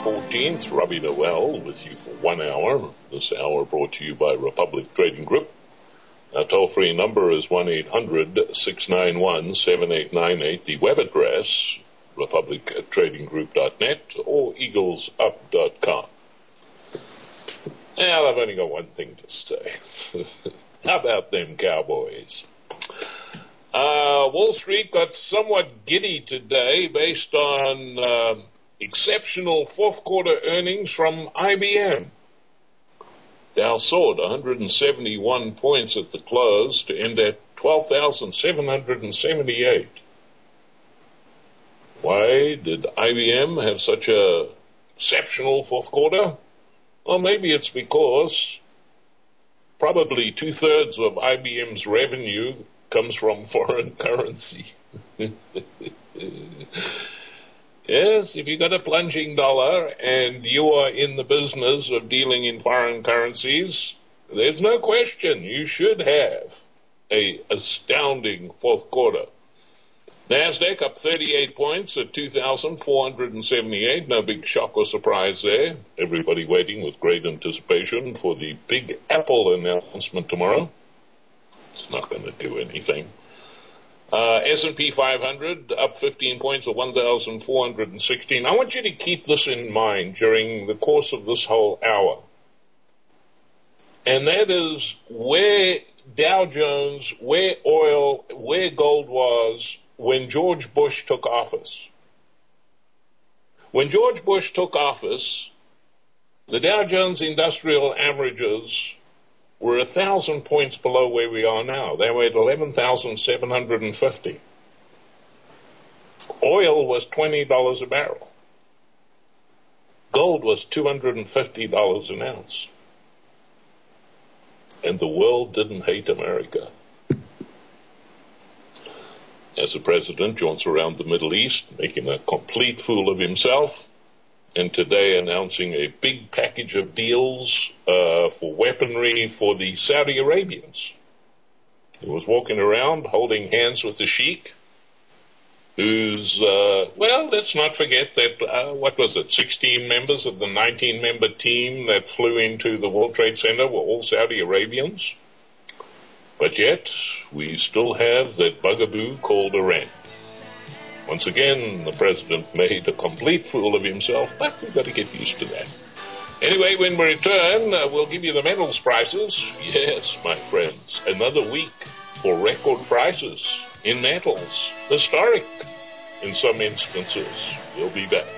14th. Robbie Noel with you for 1 hour. This hour brought to you by Republic Trading Group. Our toll-free number is 1-800-691-7898. The web address, republictradinggroup.net or eaglesup.com. Well, I've only got one thing to say. How about them Cowboys? Wall Street got somewhat giddy today based on exceptional fourth quarter earnings from IBM. Dow soared 171 points at the close to end at 12,778. Why did IBM have such a exceptional fourth quarter? Well, maybe it's because probably 2/3 of IBM's revenue comes from foreign currency. Yes, if you got a plunging dollar and you are in the business of dealing in foreign currencies, there's no question you should have a astounding fourth quarter. NASDAQ up 38 points at 2,478. No big shock or surprise there. Everybody waiting with great anticipation for the big Apple announcement tomorrow. It's not going to do anything. S&P 500 up 15 points at 1,416. I want you to keep this in mind during the course of this whole hour. And that is where Dow Jones, where oil, where gold was when George Bush took office. When George Bush took office, the Dow Jones Industrial Averages were 1,000 points below where we are now. They were at 11,750. Oil was $20 a barrel. Gold was $250 an ounce. And the world didn't hate America. As the president jaunts around the Middle East, making a complete fool of himself, and today announcing a big package of deals for weaponry for the Saudi Arabians. He was walking around holding hands with the sheikh, who's, well, let's not forget that, 16 members of the 19-member team that flew into the World Trade Center were all Saudi Arabians. But yet, we still have that bugaboo called Iran. Once again, the president made a complete fool of himself, but we've got to get used to that. Anyway, when we return, we'll give you the metals prices. Yes, my friends, another week for record prices in metals. Historic in some instances. We'll be back.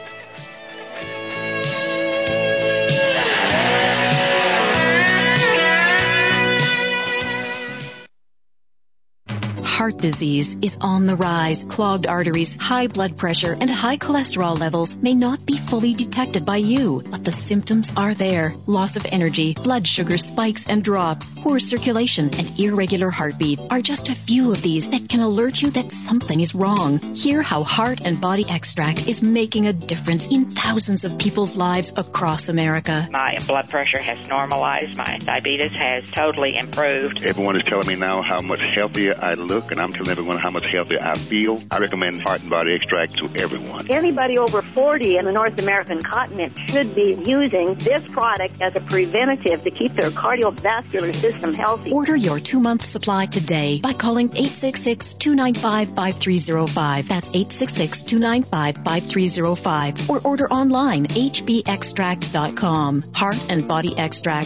Heart disease is on the rise. Clogged arteries, high blood pressure, and high cholesterol levels may not be fully detected by you, but the symptoms are there. Loss of energy, blood sugar spikes and drops, poor circulation, and irregular heartbeat are just a few of these that can alert you that something is wrong. Hear how Heart and Body Extract is making a difference in thousands of people's lives across America. My blood pressure has normalized. My diabetes has totally improved. Everyone is telling me now how much healthier I look, and I'm telling everyone how much healthier I feel. I recommend Heart and Body Extract to everyone. Anybody over 40 in the North American continent should be using this product as a preventative to keep their cardiovascular system healthy. Order your 2-month supply today by calling 866-295-5305. That's 866-295-5305. Or order online, hbextract.com. Heart and Body Extract,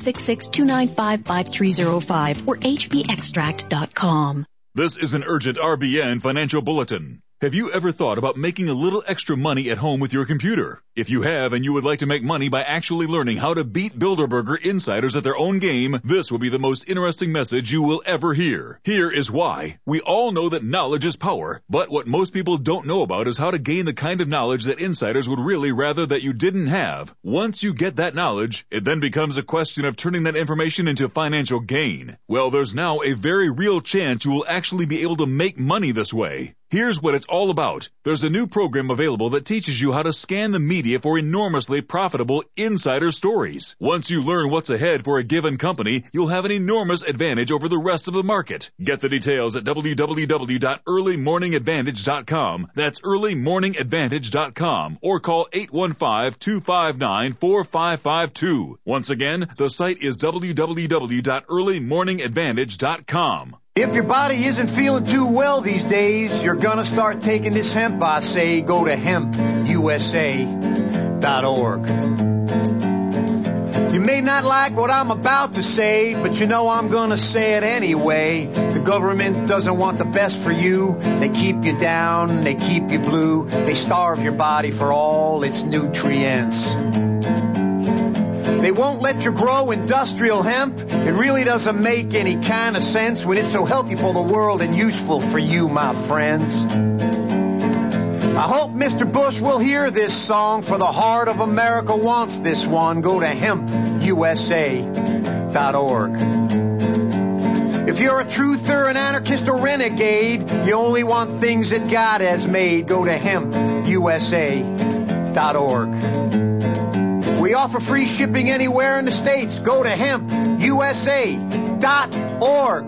866-295-5305 or hbextract.com. This is an urgent RBN financial bulletin. Have you ever thought about making a little extra money at home with your computer? If you have and you would like to make money by actually learning how to beat Bilderberger insiders at their own game, this will be the most interesting message you will ever hear. Here is why. We all know that knowledge is power, but what most people don't know about is how to gain the kind of knowledge that insiders would really rather that you didn't have. Once you get that knowledge, it then becomes a question of turning that information into financial gain. Well, there's now a very real chance you will actually be able to make money this way. Here's what it's all about. There's a new program available that teaches you how to scan the media for enormously profitable insider stories. Once you learn what's ahead for a given company, you'll have an enormous advantage over the rest of the market. Get the details at www.earlymorningadvantage.com. That's earlymorningadvantage.com, or call 815-259-4552. Once again, the site is www.earlymorningadvantage.com. If your body isn't feeling too well these days, you're gonna start taking this hemp, I say. Go to hempusa.org. You may not like what I'm about to say, but you know I'm gonna say it anyway. The government doesn't want the best for you. They keep you down, they keep you blue. They starve your body for all its nutrients. They won't let you grow industrial hemp. It really doesn't make any kind of sense when it's so healthy for the world and useful for you, my friends. I hope Mr. Bush will hear this song, for the heart of America wants this one. Go to hempusa.org. If you're a truther, an anarchist, or renegade, you only want things that God has made. Go to hempusa.org. We offer free shipping anywhere in the States. Go to hempusa.org.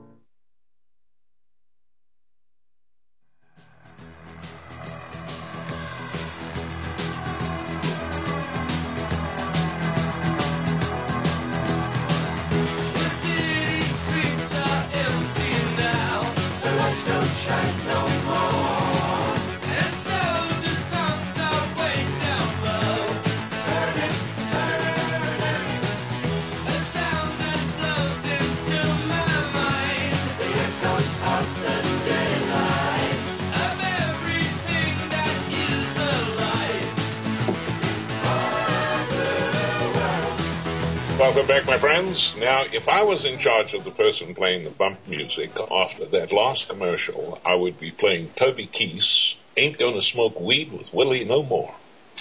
Welcome back, my friends. Now, if I was in charge of the person playing the bump music after that last commercial, I would be playing Toby Keith, Ain't Gonna Smoke Weed with Willie No More.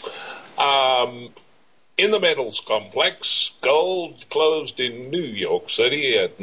In the metals complex, gold closed in New York City at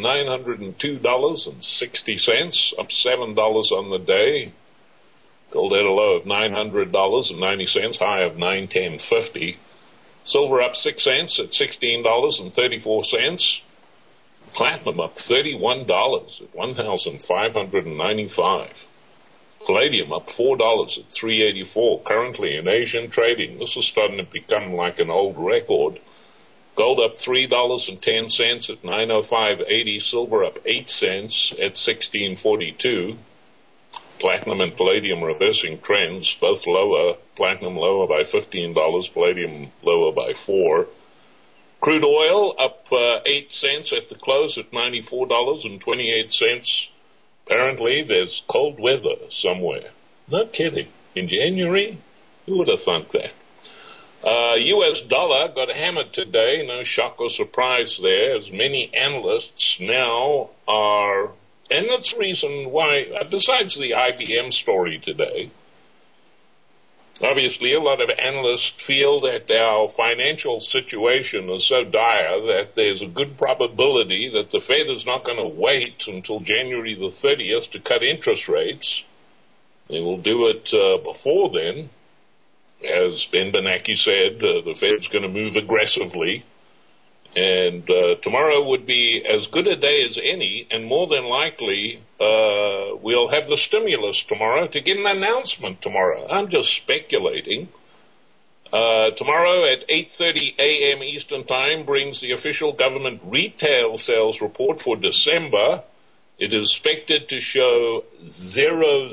$902.60, up $7 on the day. Gold had a low of $900.90, high of $910.50. Silver up 6 cents at $16.34. Platinum up $31 at $1,595. Palladium up $4 at $384. Currently in Asian trading, this is starting to become like an old record. Gold up $3.10 at $905.80. Silver up 8 cents at $16.42. Platinum and palladium reversing trends, both lower. Platinum lower by $15, palladium lower by $4. Crude oil up 8 cents at the close at $94.28. Apparently there's cold weather somewhere. No kidding. In January? Who would have thunk that? U.S. dollar got hammered today. No shock or surprise there, as many analysts now are. And that's the reason why, besides the IBM story today, obviously a lot of analysts feel that our financial situation is so dire that there's a good probability that the Fed is not going to wait until January the 30th to cut interest rates. They will do it before then. As Ben Bernanke said, the Fed's going to move aggressively. And tomorrow would be as good a day as any, and more than likely we'll have the stimulus tomorrow to get an announcement tomorrow. I'm just speculating. Tomorrow at 8:30 a.m. Eastern Time brings the official government retail sales report for December. It is expected to show 000.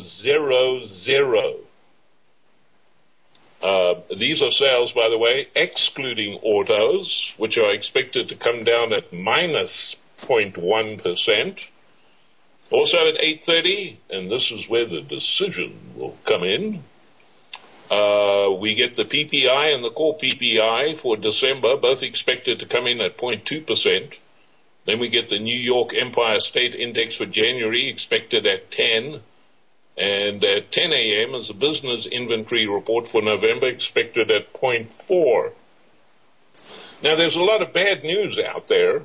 These are sales, by the way, excluding autos, which are expected to come down at minus 0.1%. Also at 8:30, and this is where the decision will come in, we get the PPI and the core PPI for December, both expected to come in at 0.2%. Then we get the New York Empire State Index for January, expected at 10. And at 10 a.m. is the business inventory report for November, expected at 0.4. Now, there's a lot of bad news out there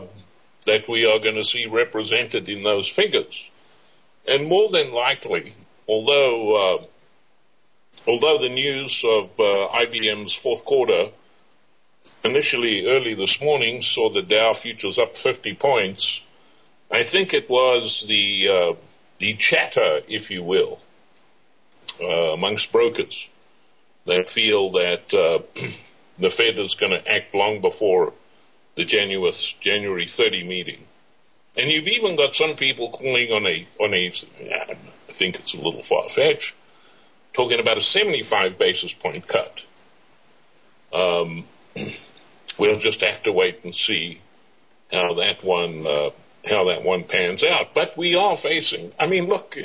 that we are going to see represented in those figures. And more than likely, although the news of IBM's fourth quarter initially early this morning saw the Dow futures up 50 points, I think it was the chatter, if you will, amongst brokers that feel that the Fed is going to act long before the January 30 meeting. And you've even got some people calling on a I think it's a little far-fetched, talking about a 75 basis point cut. We'll just have to wait and see how that one pans out. But we are facing, I mean, look,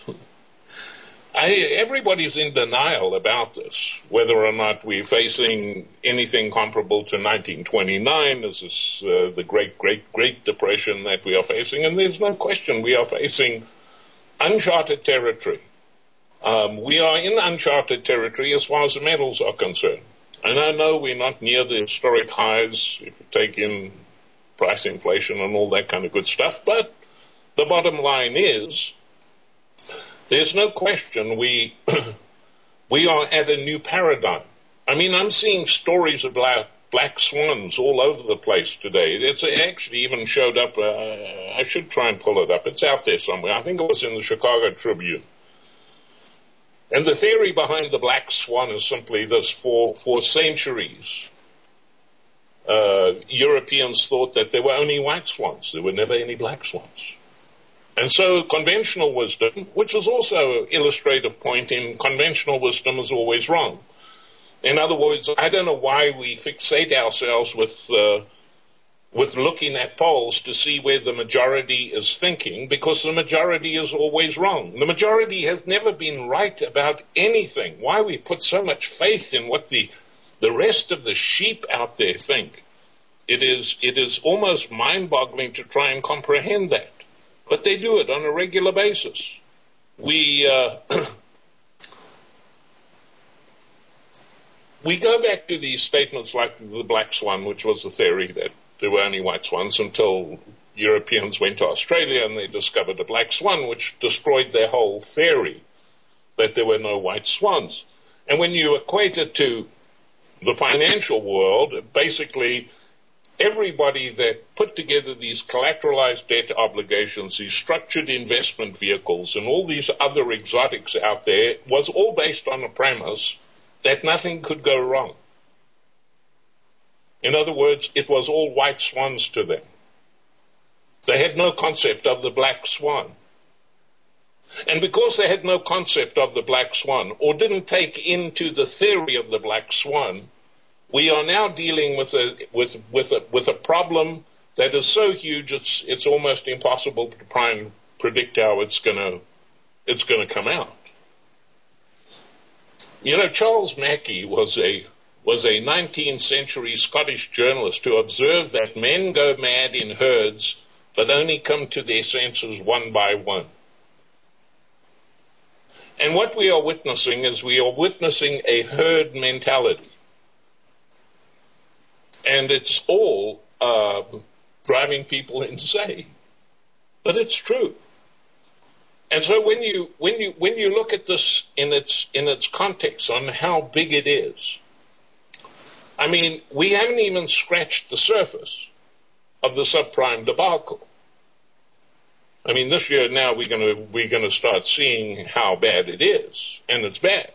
everybody's in denial about this, whether or not we're facing anything comparable to 1929. This is the Great Depression that we are facing, and there's no question we are facing uncharted territory. We are in uncharted territory as far as the metals are concerned. And I know we're not near the historic highs if you take in price inflation and all that kind of good stuff, but the bottom line is there's no question we are at a new paradigm. I mean, I'm seeing stories about black swans all over the place today. It's actually even showed up, I should try and pull it up. It's out there somewhere. I think it was in the Chicago Tribune. And the theory behind the black swan is simply this: for centuries, Europeans thought that there were only white swans. There were never any black swans. And so conventional wisdom, which is also an illustrative point in conventional wisdom, is always wrong. In other words, I don't know why we fixate ourselves with looking at polls to see where the majority is thinking, because the majority is always wrong. The majority has never been right about anything. Why we put so much faith in what the rest of the sheep out there think? It is almost mind-boggling to try and comprehend that. But they do it on a regular basis. We go back to these statements like the black swan, which was the theory that there were only white swans, until Europeans went to Australia and they discovered a black swan, which destroyed their whole theory that there were no white swans. And when you equate it to the financial world, basically everybody that put together these collateralized debt obligations, these structured investment vehicles, and all these other exotics out there was all based on the premise that nothing could go wrong. In other words, it was all white swans to them. They had no concept of the black swan. And because they had no concept of the black swan, or didn't take into the theory of the black swan, we are now dealing with a problem that is so huge it's almost impossible to try and predict how it's going to come out. You know, Charles Mackay was a 19th century Scottish journalist who observed that men go mad in herds but only come to their senses one by one. And what we are witnessing is we are witnessing a herd mentality. And it's all driving people insane. But it's true. And so when you look at this in its context on how big it is, I mean, we haven't even scratched the surface of the subprime debacle. I mean, this year now we're going to start seeing how bad it is, and it's bad.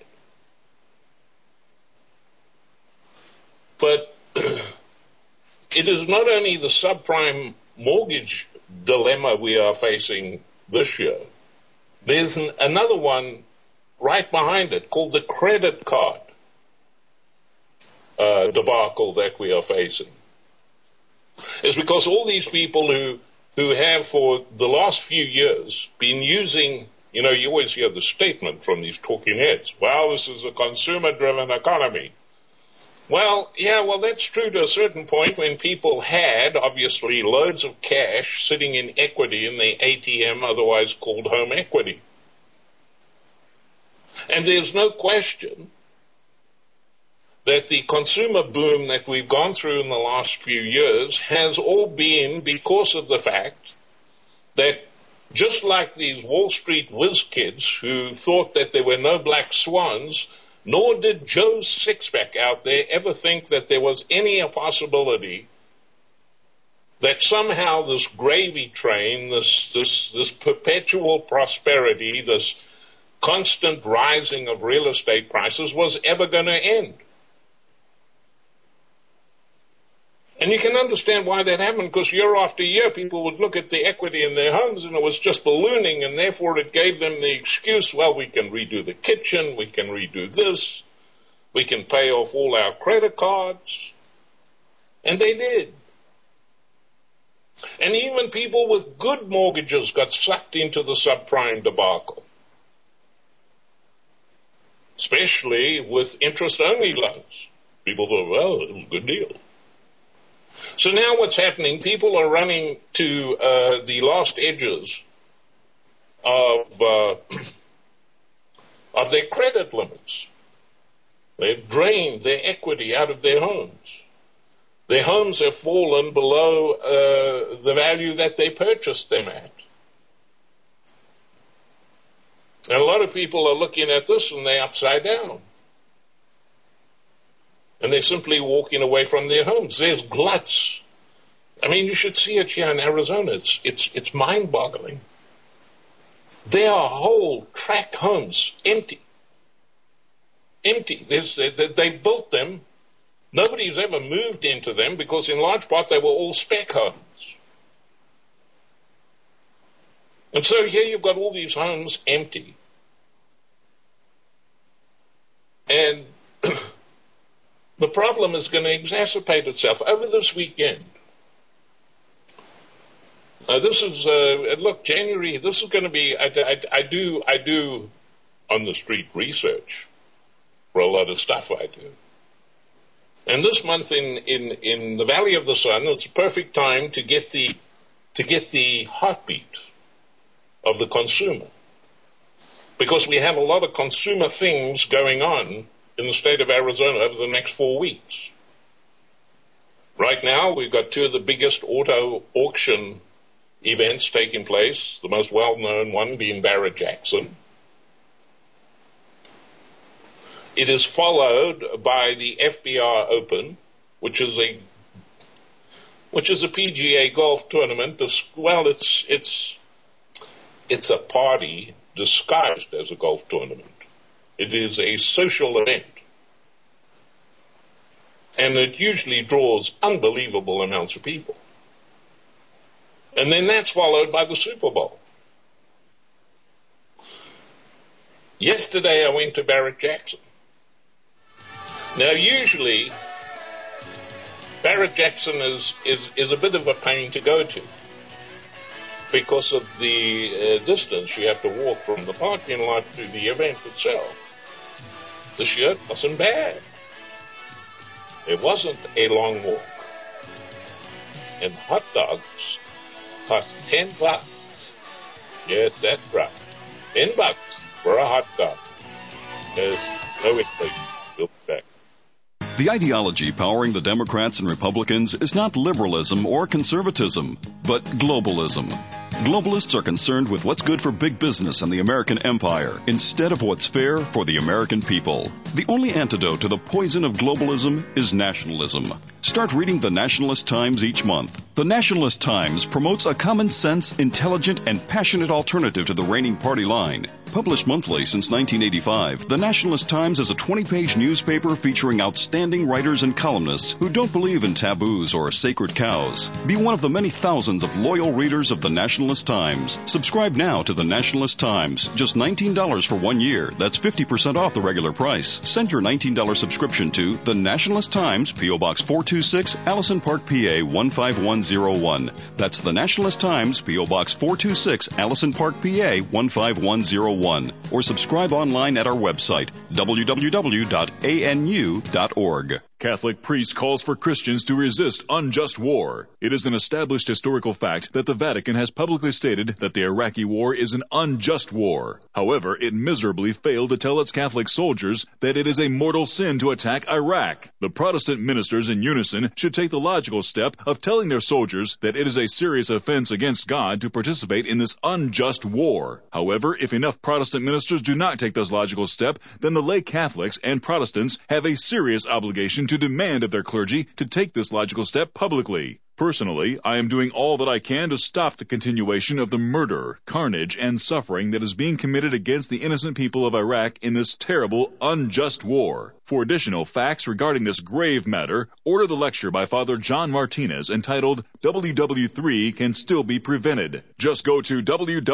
But it is not only the subprime mortgage dilemma we are facing this year. There's another one right behind it called the credit card debacle that we are facing. It's because all these people who have for the last few years been using, you know, you always hear the statement from these talking heads, well, this is a consumer-driven economy. Well, yeah, well, that's true to a certain point when people had, obviously, loads of cash sitting in equity in the ATM, otherwise called home equity. And there's no question that the consumer boom that we've gone through in the last few years has all been because of the fact that Just like these Wall Street whiz kids who thought that there were no black swans, nor did Joe Sixpack out there ever think that there was any possibility that somehow this gravy train, this perpetual prosperity, this constant rising of real estate prices was ever going to end. And you can understand why that happened, because year after year people would look at the equity in their homes and it was just ballooning, and therefore it gave them the excuse, well, we can redo the kitchen, we can redo this, we can pay off all our credit cards. And they did. And even people with good mortgages got sucked into the subprime debacle, especially with interest-only loans. People thought, well, it was a good deal. So now what's happening, people are running to the last edges of their credit limits. They've drained their equity out of their homes. Their homes have fallen below the value that they purchased them at. And a lot of people are looking at this and they're upside down. And they're simply walking away from their homes. There's gluts. I mean, you should see it here in Arizona. It's mind-boggling. There are whole tract homes empty. Empty. They built them. Nobody's ever moved into them because in large part they were all spec homes. And so here you've got all these homes empty. And the problem is going to exacerbate itself over this weekend. January, this is going to be, I do on the street research for a lot of stuff I do. And this month in the Valley of the Sun, it's a perfect time to get the heartbeat of the consumer. Because we have a lot of consumer things going on in the state of Arizona over the next 4 weeks. Right now, we've got two of the biggest auto auction events taking place, the most well-known one being Barrett-Jackson. It is followed by the FBR Open, which is a PGA golf tournament. Well, it's a party disguised as a golf tournament. It is a social event. And it usually draws unbelievable amounts of people. And then that's followed by the Super Bowl. Yesterday I went to Barrett-Jackson. Now usually Barrett-Jackson is a bit of a pain to go to because of the distance you have to walk from the parking lot to the event itself. This year it wasn't bad. It wasn't a long walk. And hot dogs cost $10. Yes, that's right. $10 for a hot dog. There's no inflation. We'll be back. The ideology powering the Democrats and Republicans is not liberalism or conservatism, but globalism. Globalists are concerned with what's good for big business and the American empire instead of what's fair for the American people. The only antidote to the poison of globalism is nationalism. Start reading the Nationalist Times each month. The Nationalist Times promotes a common sense, intelligent, and passionate alternative to the reigning party line. Published monthly since 1985, the Nationalist Times is a 20-page newspaper featuring outstanding writers and columnists who don't believe in taboos or sacred cows. Be one of the many thousands of loyal readers of the Nationalist Times. Subscribe now to the Nationalist Times. Just $19 for 1 year. That's 50% off the regular price. Send your $19 subscription to the Nationalist Times, P.O. Box 426, Allison Park, PA 15101. That's the Nationalist Times, P.O. Box 426, Allison Park, PA 15101. Or subscribe online at our website, www.anu.org. Catholic priest calls for Christians to resist unjust war. It is an established historical fact that the Vatican has publicly stated that the Iraqi war is an unjust war. However, it miserably failed to tell its Catholic soldiers that it is a mortal sin to attack Iraq. The Protestant ministers in unison should take the logical step of telling their soldiers that it is a serious offense against God to participate in this unjust war. However, if enough Protestant ministers do not take this logical step, then the lay Catholics and Protestants have a serious obligation to demand of their clergy to take this logical step publicly. Personally, I am doing all that I can to stop the continuation of the murder, carnage, and suffering that is being committed against the innocent people of Iraq in this terrible, unjust war. For additional facts regarding this grave matter, order the lecture by Father John Martinez entitled WW3 Can Still Be Prevented. Just go to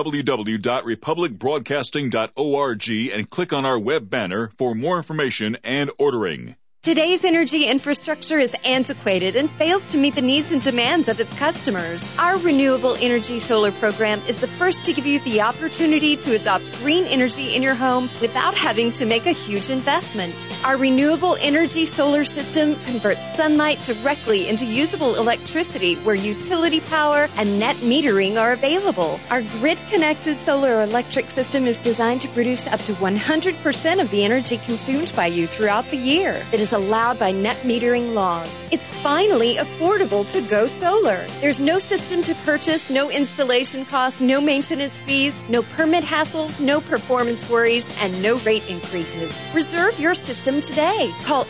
www.republicbroadcasting.org and click on our web banner for more information and ordering. Today's energy infrastructure is antiquated and fails to meet the needs and demands of its customers. Our Renewable Energy Solar program is the first to give you the opportunity to adopt green energy in your home without having to make a huge investment. Our Renewable Energy Solar system converts sunlight directly into usable electricity where utility power and net metering are available. Our grid-connected solar electric system is designed to produce up to 100% of the energy consumed by you throughout the year. It is allowed by net metering laws. It's finally affordable to go solar. There's no system to purchase, no installation costs, no maintenance fees, no permit hassles, no performance worries, and no rate increases. Reserve your system today. Call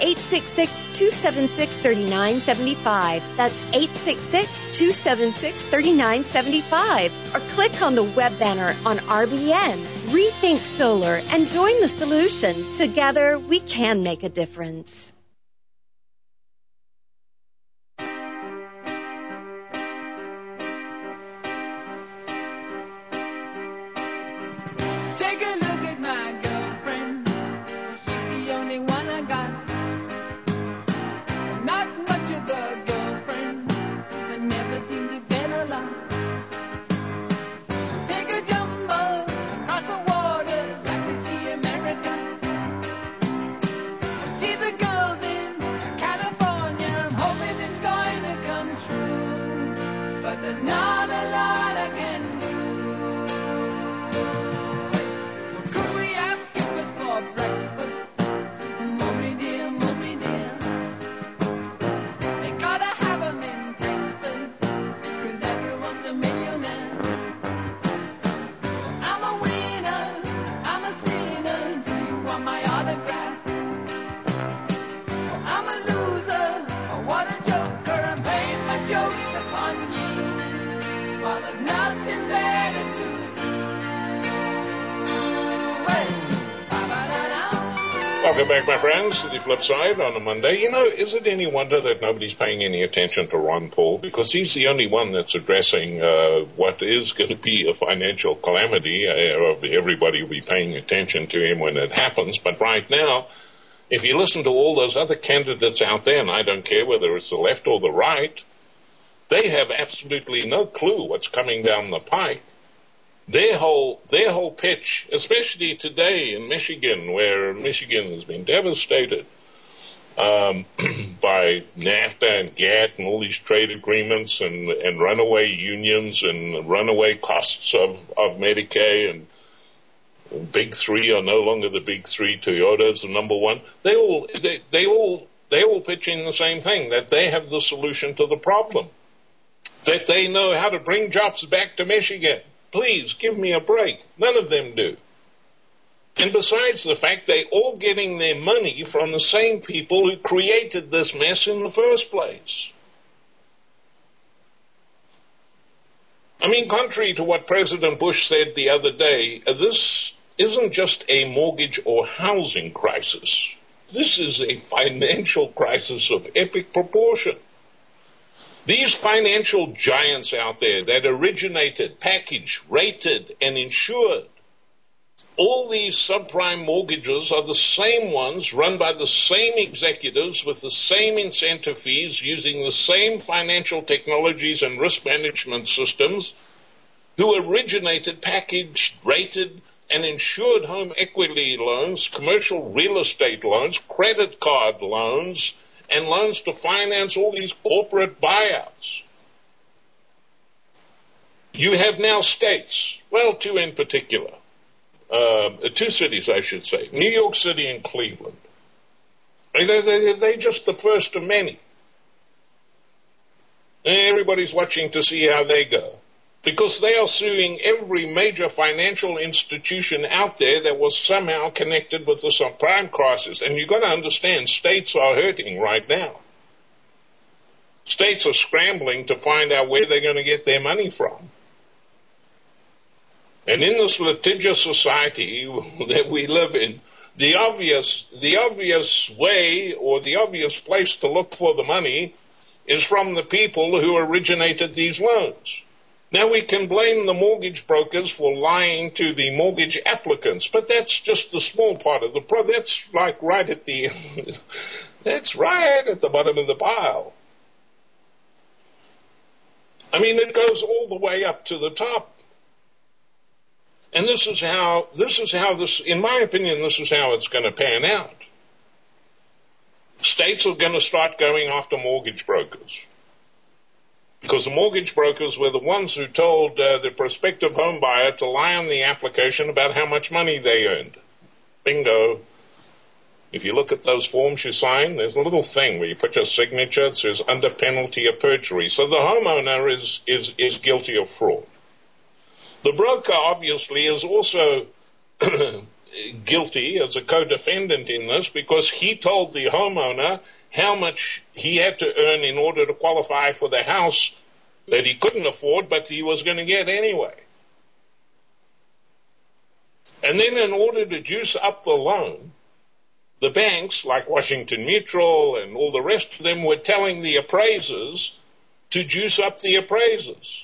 866-276-3975. That's 866-276-3975. Or click on the web banner on RBN. Rethink Solar and join the solution. Together, we can make a difference. Welcome back, my friends, to the flip side on a Monday. You know, is it any wonder that nobody's paying any attention to Ron Paul? Because he's the only one that's addressing what is going to be a financial calamity. Everybody will be paying attention to him when it happens. But right now, if you listen to all those other candidates out there, and I don't care whether it's the left or the right, they have absolutely no clue what's coming down the pike. Their whole pitch, especially today in Michigan, where Michigan has been devastated by NAFTA and GATT and all these trade agreements and runaway unions and runaway costs of Medicaid, and Big Three are no longer the Big Three. Toyota is the number one. They all pitching the same thing, that they have the solution to the problem, that they know how to bring jobs back to Michigan. Please, give me a break. None of them do. And besides the fact, they're all getting their money from the same people who created this mess in the first place. I mean, contrary to what President Bush said the other day, this isn't just a mortgage or housing crisis. This is a financial crisis of epic proportion. These financial giants out there that originated, packaged, rated, and insured, all these subprime mortgages are the same ones run by the same executives with the same incentive fees using the same financial technologies and risk management systems who originated, packaged, rated, and insured home equity loans, commercial real estate loans, credit card loans, and loans to finance all these corporate buyouts. You have now states, well, two in particular, two cities, I should say, New York City and Cleveland. They're just the first of many. Everybody's watching to see how they go, because they are suing every major financial institution out there that was somehow connected with the subprime crisis. And you've got to understand, states are hurting right now. States are scrambling to find out where they're going to get their money from. And in this litigious society that we live in, the obvious way or the obvious place to look for the money is from the people who originated these loans. Now, we can blame the mortgage brokers for lying to the mortgage applicants, but that's just the small part of the problem. That's like right at the that's right at the bottom of the pile. I mean, it goes all the way up to the top. And this is how, in my opinion, this is how it's going to pan out. States are going to start going after mortgage brokers, because the mortgage brokers were the ones who told the prospective home buyer to lie on the application about how much money they earned. Bingo. If you look at those forms you sign, there's a little thing where you put your signature. It says under penalty of perjury. So the homeowner is guilty of fraud. The broker obviously is also guilty as a co-defendant in this, because he told the homeowner how much he had to earn in order to qualify for the house that he couldn't afford, but he was going to get anyway. And then in order to juice up the loan, the banks, like Washington Mutual and all the rest of them, were telling the appraisers to juice up the appraisers.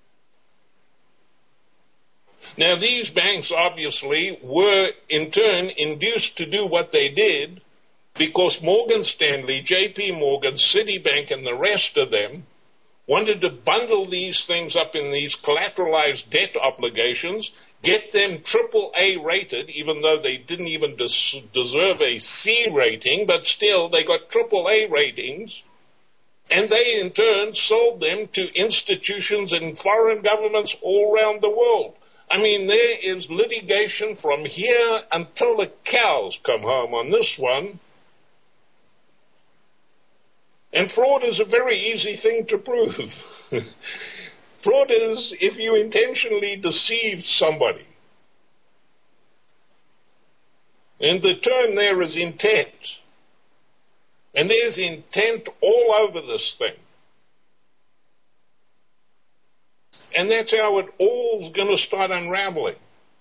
Now, these banks obviously were in turn induced to do what they did because Morgan Stanley, JP Morgan, Citibank, and the rest of them wanted to bundle these things up in these collateralized debt obligations, get them AAA rated, even though they didn't even deserve a C rating, but still they got AAA ratings, and they in turn sold them to institutions and foreign governments all around the world. I mean, there is litigation from here until the cows come home on this one. And fraud is a very easy thing to prove. Fraud is if you intentionally deceive somebody. And the term there is intent. And there's intent all over this thing. And that's how it all's going to start unraveling.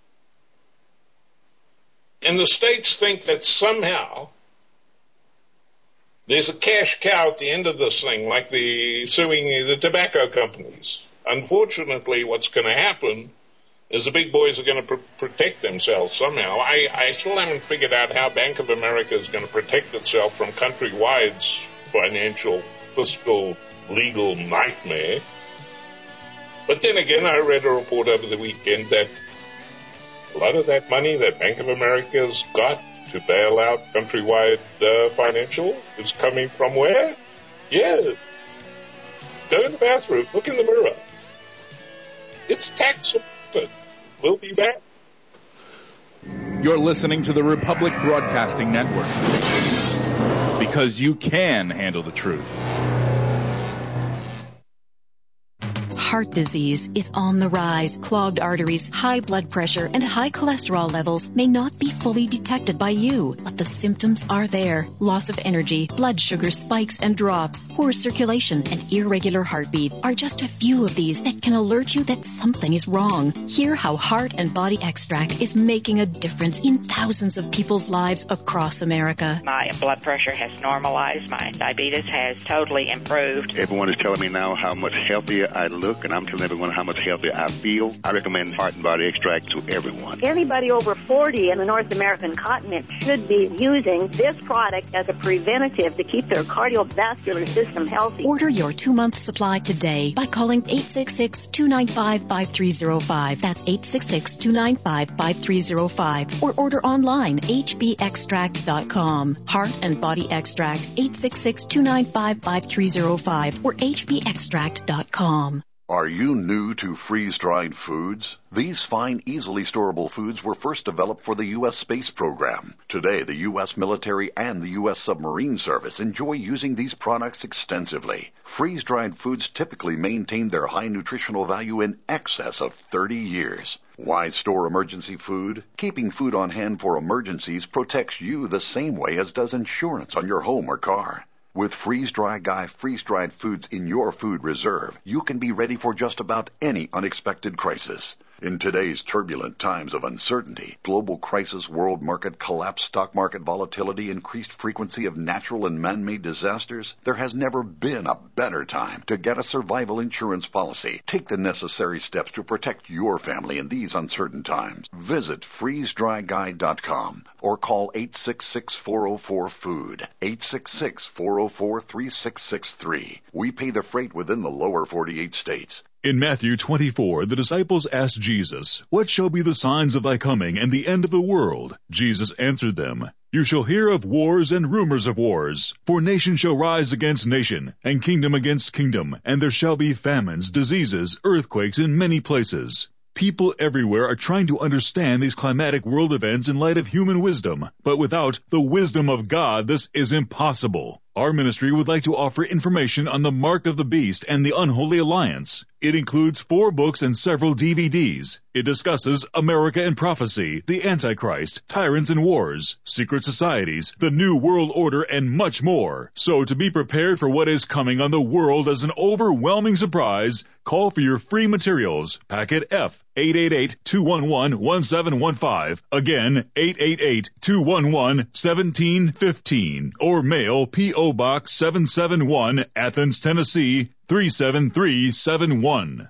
And the states think that somehow there's a cash cow at the end of this thing, like the suing the tobacco companies. Unfortunately, what's going to happen is the big boys are going to protect themselves somehow. I still haven't figured out how Bank of America is going to protect itself from Countrywide's financial, fiscal, legal nightmare. But then again, I read a report over the weekend that a lot of that money that Bank of America's got to bail out Countrywide Financial is coming from where? Yes. Go in the bathroom, look in the mirror. It's tax supported. We'll be back. You're listening to the Republic Broadcasting Network, because you can handle the truth. Heart disease is on the rise. Clogged arteries, high blood pressure, and high cholesterol levels may not be fully detected by you, but the symptoms are there. Loss of energy, blood sugar spikes and drops, poor circulation, and irregular heartbeat are just a few of these that can alert you that something is wrong. Hear how Heart and Body Extract is making a difference in thousands of people's lives across America. My blood pressure has normalized. My diabetes has totally improved. Everyone is telling me now how much healthier I look, look, and I'm telling everyone how much healthier I feel. I recommend Heart and Body Extract to everyone. Anybody over 40 in the North American continent should be using this product as a preventative to keep their cardiovascular system healthy. Order your 2-month supply today by calling 866-295-5305. That's 866-295-5305. Or order online, hbextract.com. Heart and Body Extract, 866-295-5305 or hbextract.com. Are you new to freeze-dried foods? These fine, easily storable foods were first developed for the U.S. space program. Today, the U.S. military and the U.S. submarine service enjoy using these products extensively. Freeze-dried foods typically maintain their high nutritional value in excess of 30 years. Why store emergency food? Keeping food on hand for emergencies protects you the same way as does insurance on your home or car. With Freeze-Dry Guy freeze-dried foods in your food reserve, you can be ready for just about any unexpected crisis. In today's turbulent times of uncertainty, global crisis, world market collapse, stock market volatility, increased frequency of natural and man-made disasters, there has never been a better time to get a survival insurance policy. Take the necessary steps to protect your family in these uncertain times. Visit freezedryguy.com or call 866-404-FOOD, 866-404-3663. We pay the freight within the lower 48 states. In Matthew 24, the disciples asked Jesus, "What shall be the signs of thy coming and the end of the world?" Jesus answered them, "You shall hear of wars and rumors of wars. For nation shall rise against nation, and kingdom against kingdom, and there shall be famines, diseases, earthquakes in many places." People everywhere are trying to understand these climatic world events in light of human wisdom, but without the wisdom of God, this is impossible. Our ministry would like to offer information on the Mark of the Beast and the Unholy Alliance. It includes 4 books and several DVDs. It discusses America and Prophecy, the Antichrist, Tyrants and Wars, Secret Societies, the New World Order, and much more. So to be prepared for what is coming on the world as an overwhelming surprise, call for your free materials. Packet F, 888-211-1715. Again, 888-211-1715. Or mail P.O. Box 771, Athens, Tennessee, 37371.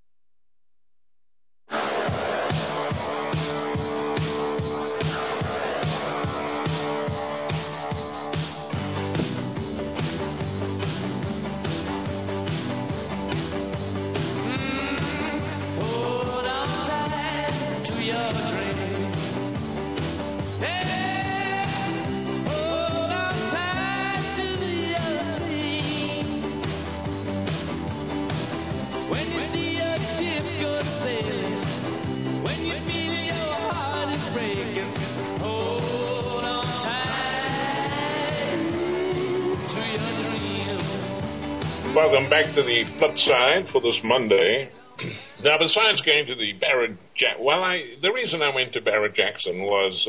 Welcome back to the flip side for this Monday. Now, besides going to the Barrett Jackson, the reason I went to Barrett Jackson was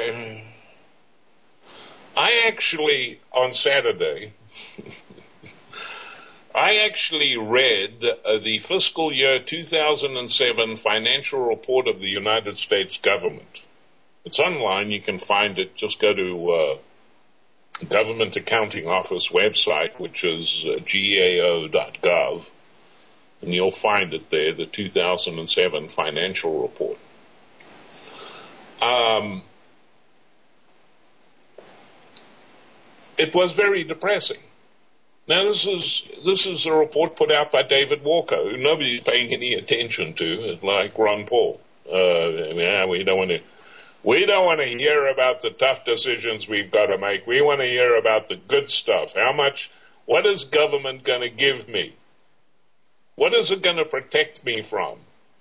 I actually, on Saturday, I actually read the fiscal year 2007 financial report of the United States government. It's online. You can find it. Just go to Government Accounting Office website, which is gao.gov, and you'll find it there, the 2007 financial report. It was very depressing. Now, this is a report put out by David Walker, who nobody's paying any attention to. It's like Ron Paul. We don't want to hear about the tough decisions we've got to make. We want to hear about the good stuff. What is government going to give me? What is it going to protect me from?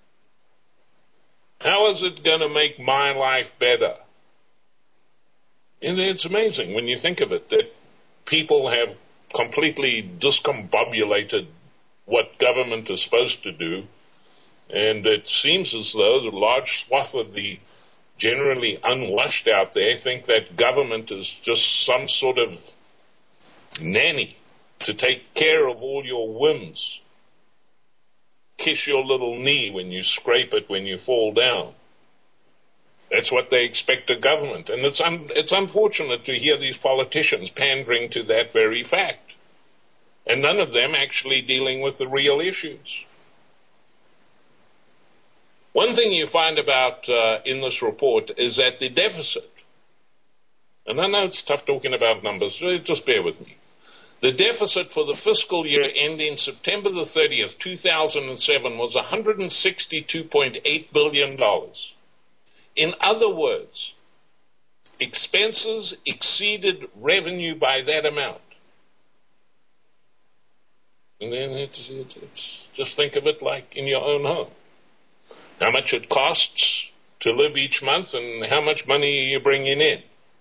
How is it going to make my life better? And it's amazing when you think of it, that people have completely discombobulated what government is supposed to do. And it seems as though the large swath of the generally unwashed out there think that government is just some sort of nanny to take care of all your whims. Kiss your little knee when you scrape it when you fall down. That's what they expect of government. And it's unfortunate to hear these politicians pandering to that very fact. And none of them actually dealing with the real issues. One thing you find about in this report is that the deficit, and I know it's tough talking about numbers, so just bear with me. The deficit for the fiscal year ending September the 30th, 2007 was $162.8 billion. In other words, expenses exceeded revenue by that amount. And then it's just think of it like in your own home. How much it costs to live each month and how much money you're bringing in.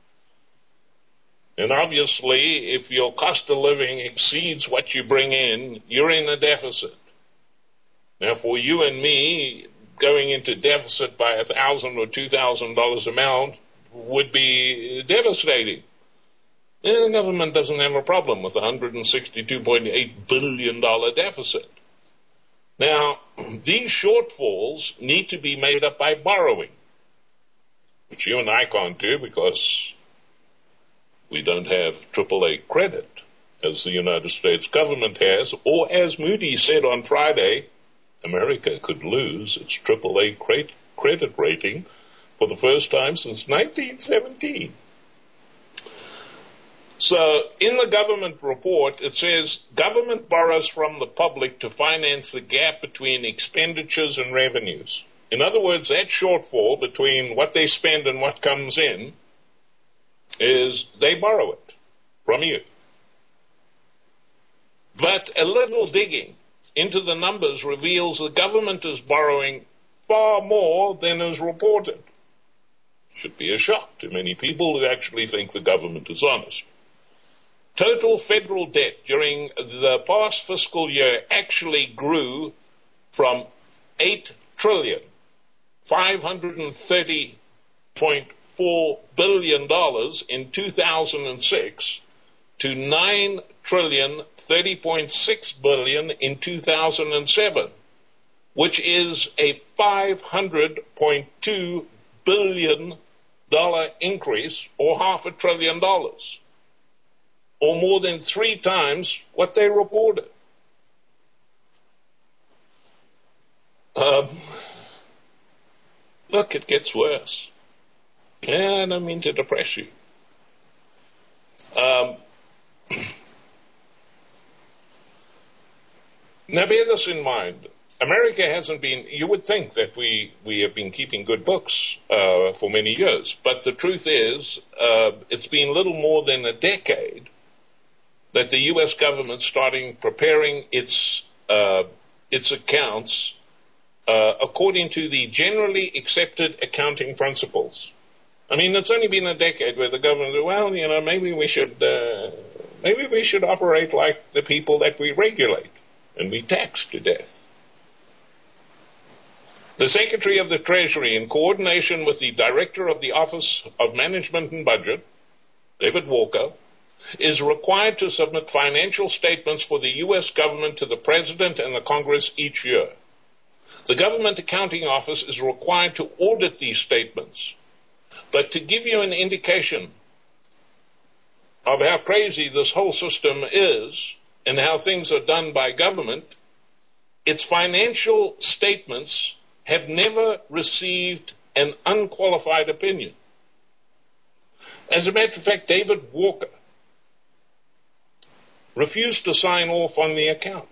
And obviously, if your cost of living exceeds what you bring in, you're in a deficit. Now, for you and me, going into deficit by $1,000 or $2,000 amount would be devastating. The government doesn't have a problem with a $162.8 billion deficit. Now, these shortfalls need to be made up by borrowing, which you and I can't do because we don't have AAA credit, as the United States government has, or as Moody's said on Friday, America could lose its AAA credit rating for the first time since 1917. So, in the government report, it says, government borrows from the public to finance the gap between expenditures and revenues. In other words, that shortfall between what they spend and what comes in is they borrow it from you. But a little digging into the numbers reveals the government is borrowing far more than is reported. Should be a shock to many people who actually think the government is honest. Total federal debt during the past fiscal year actually grew from $8,530.4 billion in 2006 to $9,030.6 billion in 2007, which is a $500.2 billion increase, or $500 billion, or more than 3 times what they reported. Look, it gets worse. Yeah, I don't mean to depress you. Now bear this in mind. America hasn't been, you would think that we have been keeping good books for many years, but the truth is it's been little more than a decade that the U.S. government starting preparing its accounts according to the generally accepted accounting principles. I mean, it's only been a decade where the government said, well, maybe we should operate like the people that we regulate and we tax to death. The Secretary of the Treasury, in coordination with the Director of the Office of Management and Budget, David Walker, is required to submit financial statements for the U.S. government to the President and the Congress each year. The Government Accounting Office is required to audit these statements. But to give you an indication of how crazy this whole system is and how things are done by government, its financial statements have never received an unqualified opinion. As a matter of fact, David Walker refused to sign off on the account.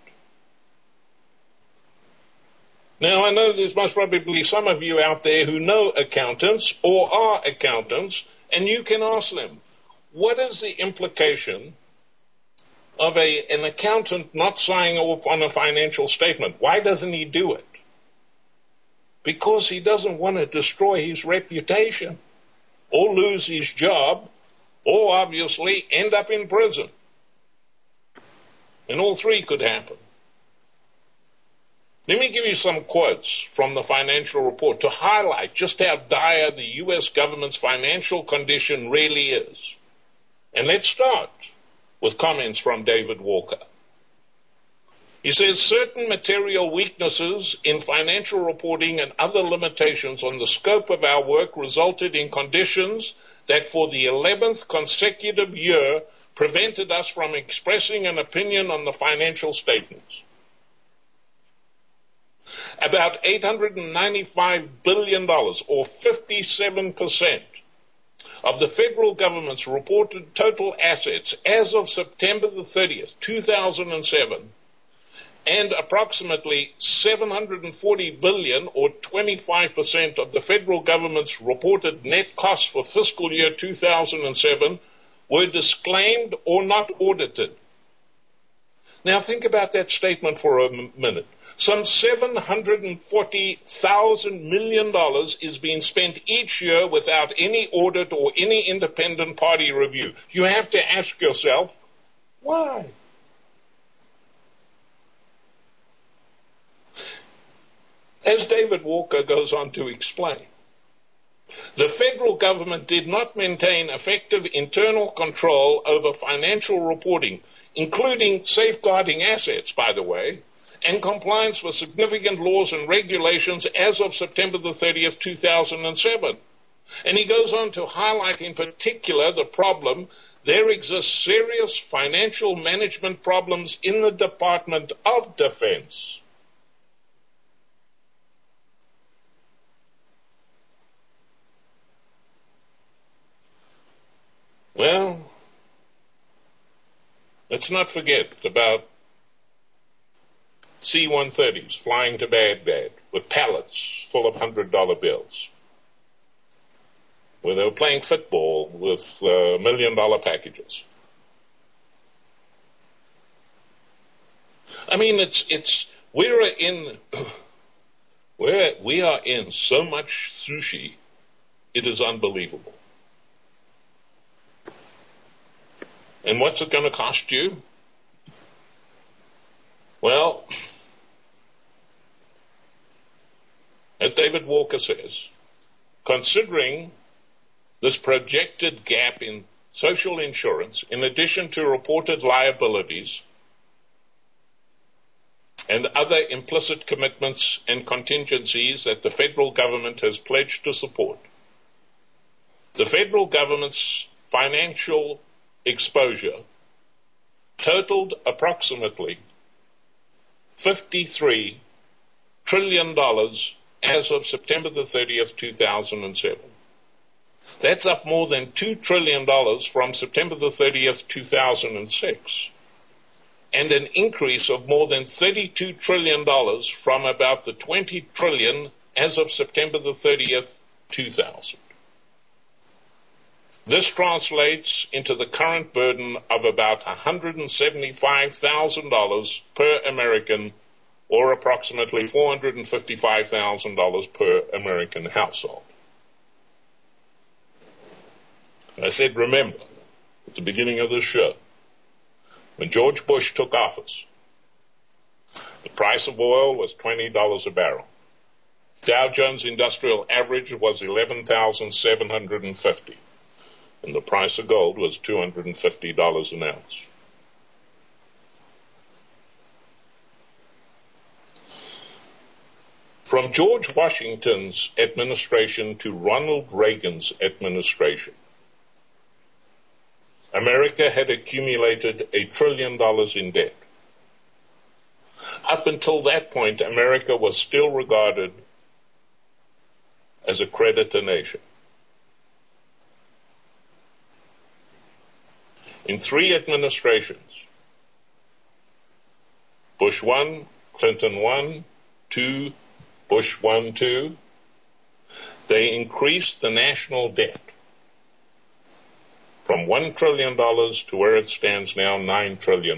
Now, I know there's most probably some of you out there who know accountants or are accountants, and you can ask them, what is the implication of an accountant not signing off on a financial statement? Why doesn't he do it? Because he doesn't want to destroy his reputation or lose his job or obviously end up in prison. And all three could happen. Let me give you some quotes from the financial report to highlight just how dire the U.S. government's financial condition really is. And let's start with comments from David Walker. He says, certain material weaknesses in financial reporting and other limitations on the scope of our work resulted in conditions that for the 11th consecutive year prevented us from expressing an opinion on the financial statements. About $895 billion, or 57%, of the federal government's reported total assets as of September the 30th, 2007, and approximately $740 billion, or 25%, of the federal government's reported net costs for fiscal year 2007 were disclaimed or not audited. Now think about that statement for a minute. Some $740,000 million is being spent each year without any audit or any independent party review. You have to ask yourself, why? As David Walker goes on to explain, the federal government did not maintain effective internal control over financial reporting, including safeguarding assets, by the way, and compliance with significant laws and regulations as of September the 30th, 2007. And he goes on to highlight in particular the problem: there exist serious financial management problems in the Department of Defense. Well, let's not forget about C-130s flying to Baghdad with pallets full of $100 bills, where they were playing football with $1 million packages. I mean, we are in so much sushi, it is unbelievable. And what's it going to cost you? Well, as David Walker says, considering this projected gap in social insurance, in addition to reported liabilities and other implicit commitments and contingencies that the federal government has pledged to support, the federal government's financial exposure totaled approximately $53 trillion as of September the 30th, 2007. That's up more than $2 trillion from September the 30th, 2006, and an increase of more than $32 trillion from about the $20 trillion as of September the 30th, 2000. This translates into the current burden of about $175,000 per American, or approximately $455,000 per American household. I said, remember, at the beginning of this show, when George Bush took office, the price of oil was $20 a barrel. Dow Jones Industrial Average was 11,750. And the price of gold was $250 an ounce. From George Washington's administration to Ronald Reagan's administration, America had accumulated $1 trillion in debt. Up until that point, America was still regarded as a creditor nation. In 3 administrations, Bush 1, Clinton 1, 2, Bush 1, 2, they increased the national debt from $1 trillion to where it stands now, $9 trillion.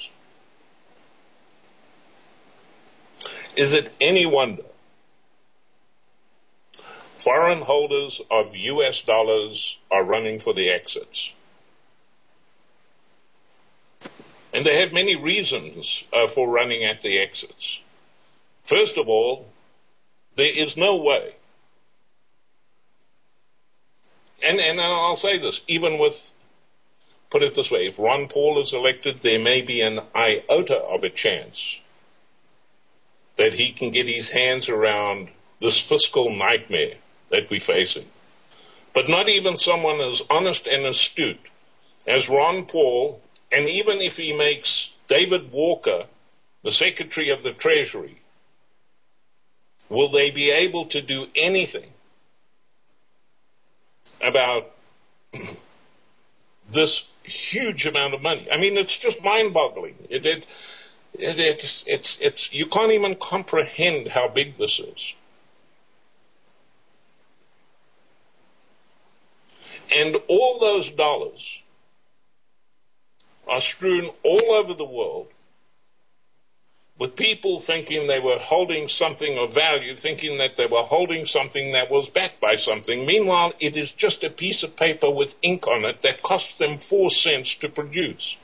Is it any wonder foreign holders of U.S. dollars are running for the exits? And they have many reasons for running at the exits. First of all, there is no way, and I'll say this, even with, put it this way, if Ron Paul is elected, there may be an iota of a chance that he can get his hands around this fiscal nightmare that we're facing. But not even someone as honest and astute as Ron Paul, and even if he makes David Walker the Secretary of the Treasury, will they be able to do anything about this huge amount of money? I mean, it's just mind-boggling. It's you can't even comprehend how big this is. And all those dollars are strewn all over the world with people thinking they were holding something of value, thinking that they were holding something that was backed by something. Meanwhile, it is just a piece of paper with ink on it that costs them 4 cents to produce.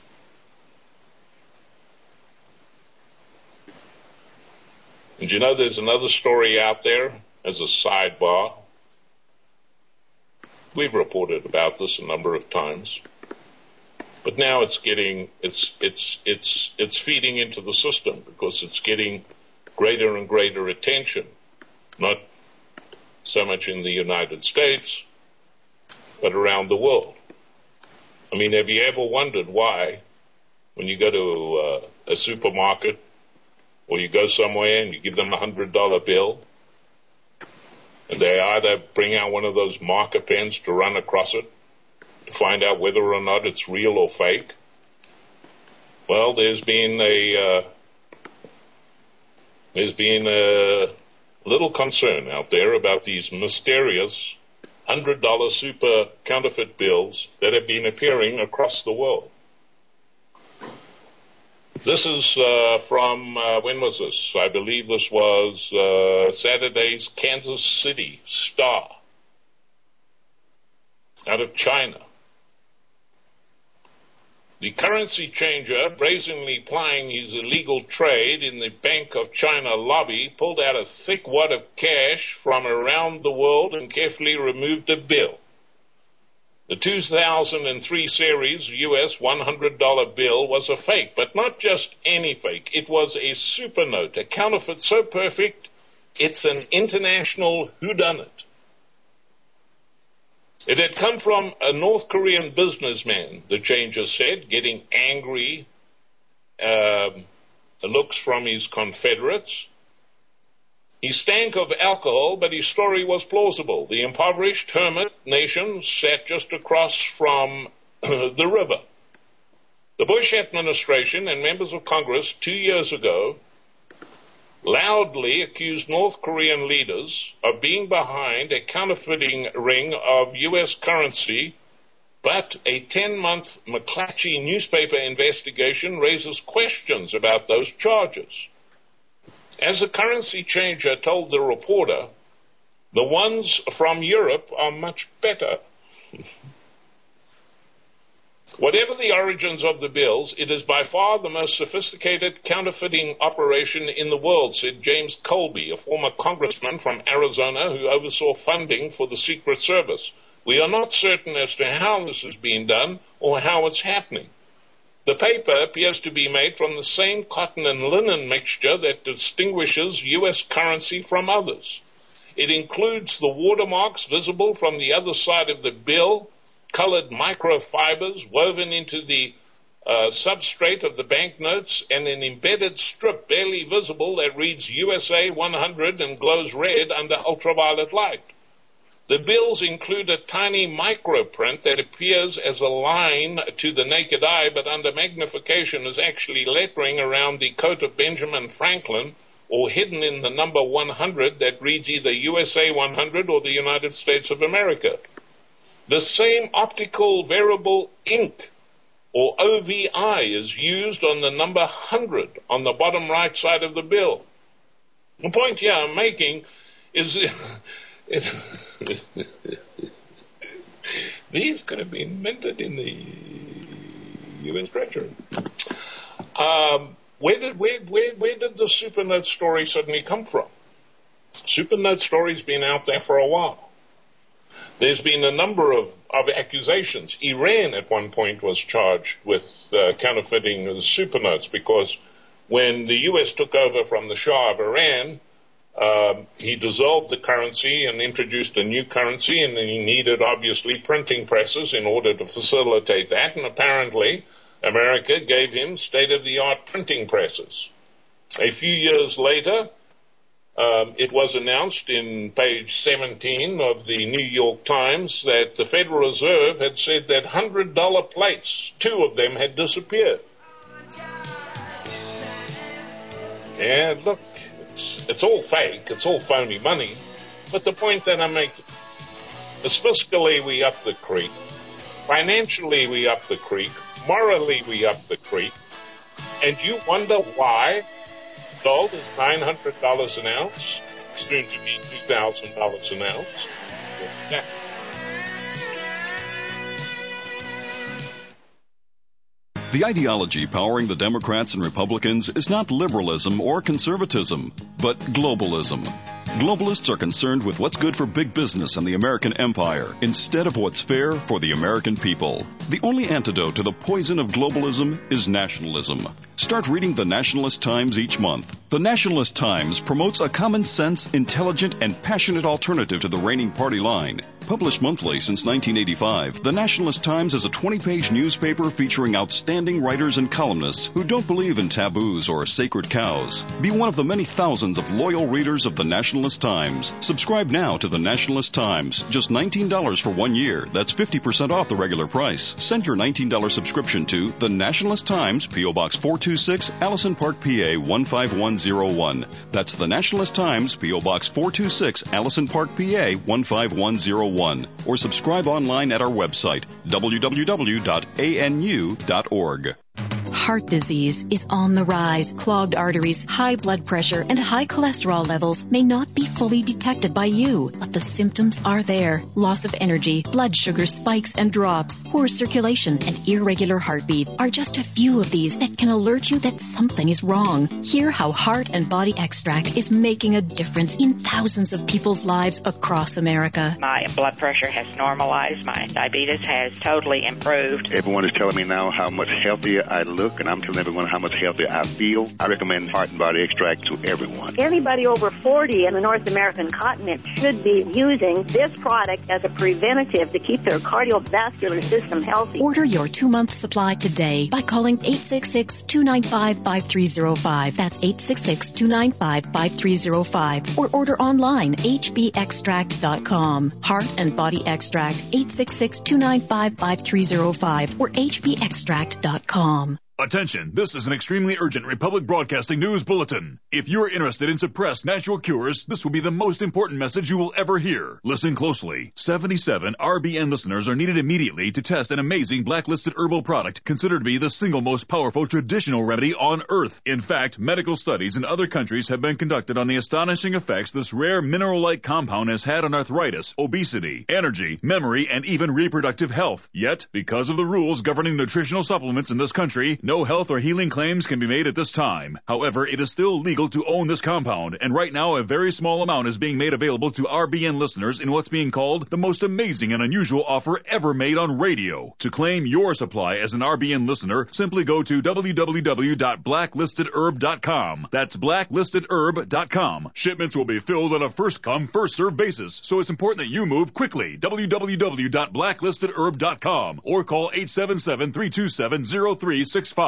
And you know, there's another story out there as a sidebar. We've reported about this a number of times. But now it's feeding into the system because it's getting greater and greater attention, not so much in the United States, but around the world. I mean, have you ever wondered why, when you go to a supermarket or you go somewhere and you give them a $100 bill, and they either bring out one of those marker pens to run across it to find out whether or not it's real or fake? Well, there's been a little concern out there about these mysterious $100 super counterfeit bills that have been appearing across the world. This is from, when was this? I believe this was Saturday's Kansas City Star out of China. The currency changer, brazenly plying his illegal trade in the Bank of China lobby, pulled out a thick wad of cash from around the world and carefully removed a bill. The 2003 series US $100 bill was a fake, but not just any fake. It was a super note, a counterfeit so perfect, it's an international whodunit. It had come from a North Korean businessman, the changer said, getting angry looks from his confederates. He stank of alcohol, but his story was plausible. The impoverished hermit nation sat just across from the river. The Bush administration and members of Congress 2 years ago loudly accused North Korean leaders of being behind a counterfeiting ring of U.S. currency, but a 10-month McClatchy newspaper investigation raises questions about those charges. As the currency changer told the reporter, the ones from Europe are much better. Whatever the origins of the bills, it is by far the most sophisticated counterfeiting operation in the world, said James Colby, a former congressman from Arizona who oversaw funding for the Secret Service. We are not certain as to how this is being done or how it's happening. The paper appears to be made from the same cotton and linen mixture that distinguishes U.S. currency from others. It includes the watermarks visible from the other side of the bill, colored microfibers woven into the substrate of the banknotes, and an embedded strip barely visible that reads USA 100 and glows red under ultraviolet light. The bills include a tiny microprint that appears as a line to the naked eye, but under magnification is actually lettering around the coat of Benjamin Franklin, or hidden in the number 100 that reads either USA 100 or the United States of America. The same optical variable ink, or OVI, is used on the number 100 on the bottom right side of the bill. The point here I'm making is these could have been minted in the U.S. Treasury. Where did the Supernote story suddenly come from? Supernote story's been out there for a while. There's been a number of accusations. Iran at one point was charged with counterfeiting the supernotes because when the U.S. took over from the Shah of Iran, he dissolved the currency and introduced a new currency, and he needed, obviously, printing presses in order to facilitate that, and apparently America gave him state-of-the-art printing presses. A few years later, It was announced in page 17 of the New York Times that the Federal Reserve had said that $100 plates, 2 of them had disappeared. And look, it's all fake, it's all phony money, but the point that I'm making is fiscally we up the creek, financially we up the creek, morally we up the creek, and you wonder why gold is $900 an ounce, soon to be $2,000 an ounce. Yeah. The ideology powering the Democrats and Republicans is not liberalism or conservatism, but globalism. Globalists are concerned with what's good for big business and the American empire instead of what's fair for the American people. The only antidote to the poison of globalism is nationalism. Start reading the Nationalist Times each month. The Nationalist Times promotes a common sense, intelligent, and passionate alternative to the reigning party line. Published monthly since 1985, the Nationalist Times is a 20-page newspaper featuring outstanding writers and columnists who don't believe in taboos or sacred cows. Be one of the many thousands of loyal readers of the Nationalist Times. Subscribe now to the Nationalist Times. Just $19 for 1 year. That's 50% off the regular price. Send your $19 subscription to the Nationalist Times, P.O. Box 426, Allison Park, PA 15101. That's the Nationalist Times, P.O. Box 426, Allison Park, PA 15101. Or subscribe online at our website, www.anu.org. Heart disease is on the rise. Clogged arteries, high blood pressure, and high cholesterol levels may not be fully detected by you, but the symptoms are there. Loss of energy, blood sugar spikes and drops, poor circulation, and irregular heartbeat are just a few of these that can alert you that something is wrong. Hear how Heart and Body Extract is making a difference in thousands of people's lives across America. My blood pressure has normalized. My diabetes has totally improved. Everyone is telling me now how much healthier I look, and I'm telling everyone how much healthier I feel. I recommend Heart and Body Extract to everyone. Anybody over 40 in the North American continent should be using this product as a preventative to keep their cardiovascular system healthy. Order your 2-month supply today by calling 866-295-5305. That's 866-295-5305. Or order online, hbextract.com. Heart and Body Extract, 866-295-5305 or hbextract.com. Attention, this is an extremely urgent Republic Broadcasting News Bulletin. If you're interested in suppressed natural cures, this will be the most important message you will ever hear. Listen closely. 77 RBN listeners are needed immediately to test an amazing blacklisted herbal product considered to be the single most powerful traditional remedy on Earth. In fact, medical studies in other countries have been conducted on the astonishing effects this rare mineral-like compound has had on arthritis, obesity, energy, memory, and even reproductive health. Yet, because of the rules governing nutritional supplements in this country, no health or healing claims can be made at this time. However, it is still legal to own this compound, and right now a very small amount is being made available to RBN listeners in what's being called the most amazing and unusual offer ever made on radio. To claim your supply as an RBN listener, simply go to www.blacklistedherb.com. That's blacklistedherb.com. Shipments will be filled on a first-come, first-served basis, so it's important that you move quickly. www.blacklistedherb.com or call 877-327-0365.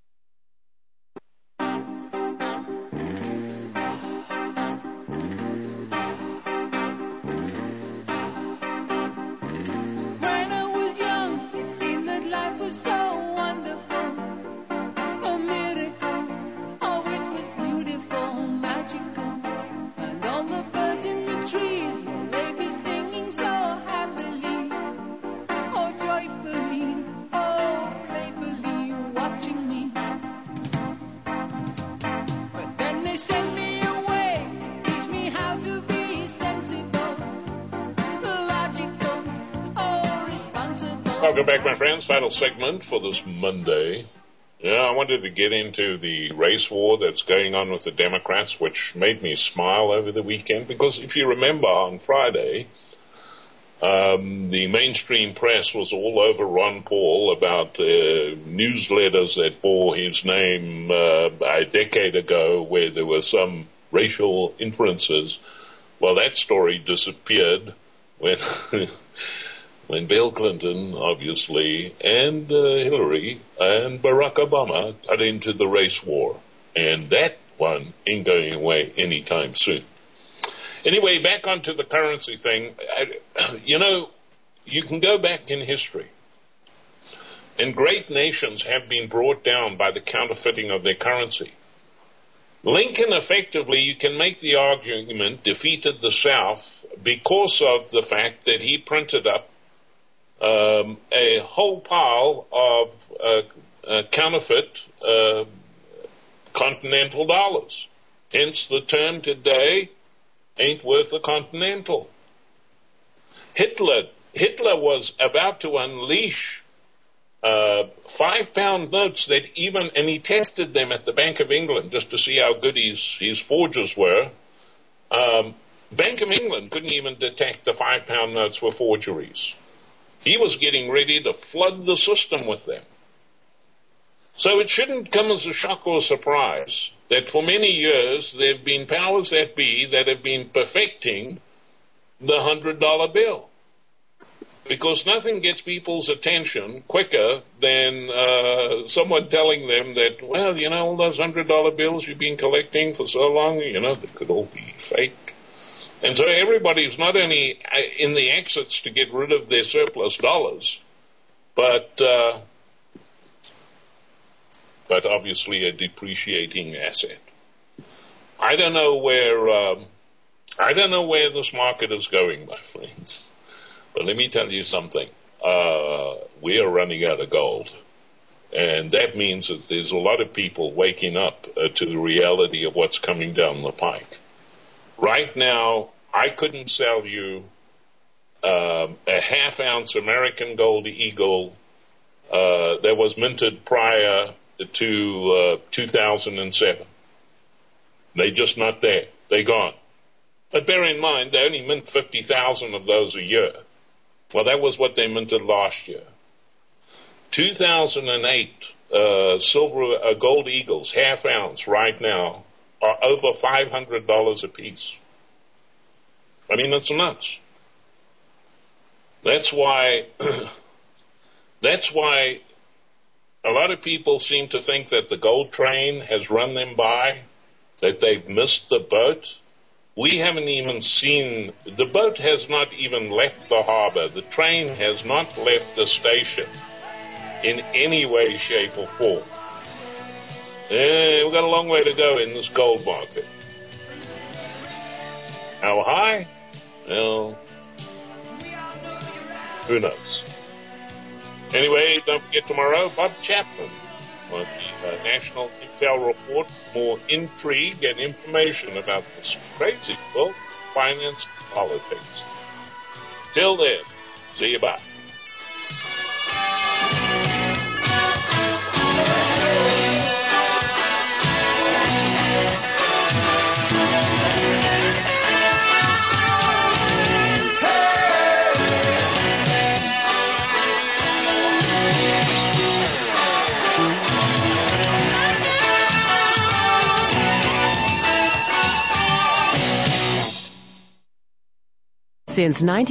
Welcome back, my friends. Final segment for this Monday. I wanted to get into the race war that's going on with the Democrats, which made me smile over the weekend, because if you remember on Friday, the mainstream press was all over Ron Paul about newsletters that bore his name a decade ago where there were some racial inferences. Well, that story disappeared when when Bill Clinton, obviously, and Hillary and Barack Obama got into the race war. And that one ain't going away anytime soon. Anyway, back onto the currency thing. You can go back in history, and great nations have been brought down by the counterfeiting of their currency. Lincoln, effectively, you can make the argument, defeated the South because of the fact that he printed up a whole pile of counterfeit continental dollars. Hence the term today, ain't worth a continental. Hitler was about to unleash 5-pound notes and he tested them at the Bank of England just to see how good his forgers were. Bank of England couldn't even detect the 5-pound notes were forgeries. He was getting ready to flood the system with them. So it shouldn't come as a shock or surprise that for many years there have been powers that be that have been perfecting the $100 bill. Because nothing gets people's attention quicker than someone telling them that, well, all those $100 bills you've been collecting for so long, they could all be fake. And so everybody's not only in the exits to get rid of their surplus dollars, but obviously a depreciating asset. I don't know where this market is going, my friends. But let me tell you something. We are running out of gold. And that means that there's a lot of people waking up to the reality of what's coming down the pike. Right now, I couldn't sell you a half-ounce American Gold Eagle that was minted prior to 2007. They're just not there. They're gone. But bear in mind, they only mint 50,000 of those a year. Well, that was what they minted last year. 2008 gold Eagles, half ounce, right now, are over $500 a piece. I mean, it's nuts. That's why a lot of people seem to think that the gold train has run them by, that they've missed the boat. We haven't even seen, the boat has not even left the harbor. The train has not left the station in any way, shape, or form. We've got a long way to go in this gold market. How high? Well, who knows? Anyway, don't forget tomorrow, Bob Chapman on the National Intel Report. More intrigue and information about this crazy world, finance, and politics. Till then, see you bye. Since